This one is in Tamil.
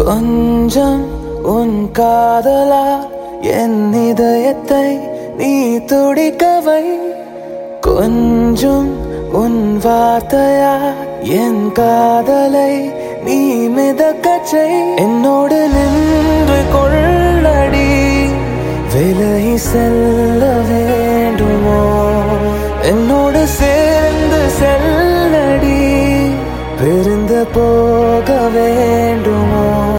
கொஞ்சம் உன் காதலா என் இதயத்தை நீ துடிக்கவை. கொஞ்சம் உன் வார்த்தையா என் காதலை நீ மிதக்கச் செய். என்னோடு நின்று கொள்ளடி, விலகி செல்ல வேண்டுமோ? என்னோடு சேர்ந்து செல்லடி, பிரிந்த போ